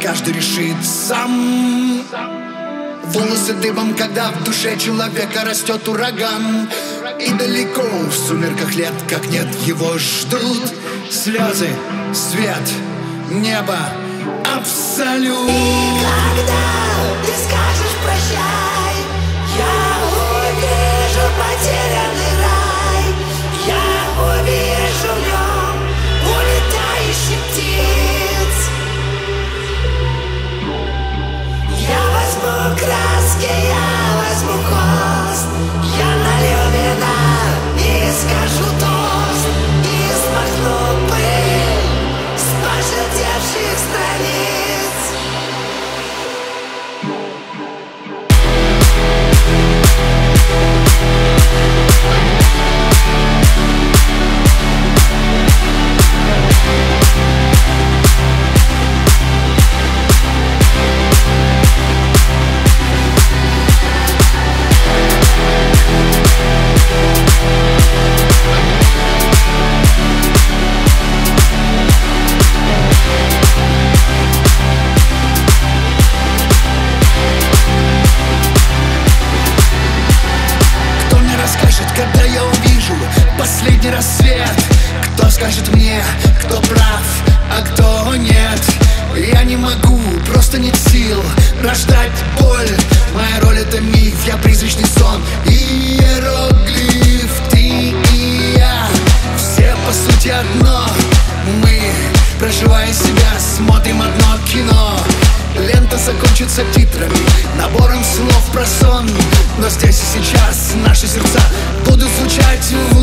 каждый решит сам. Волосы дыбом, когда в душе человека растет ураган. И далеко в сумерках лет, как нет, его ждут слезы, свет, небо, абсолют. И когда ты скажешь прощай, я увижу потерянный рай. Я увижу в нем улетающих птиц. Я возьму краски, я возьму холст, я налью вина и скажу тост, и смахну пыль с пожелтевших страниц. Когда я увижу последний рассвет, кто скажет мне, кто прав, а кто нет? Я не могу, просто нет сил рождать боль. Моя роль — это миф, я призрачный сон, иероглиф. Ты и я, все по сути одно. Мы, проживая себя, смотрим одно кино. Лента закончится титрами, набором слов про сон. Но здесь и сейчас наши сердца будут звучать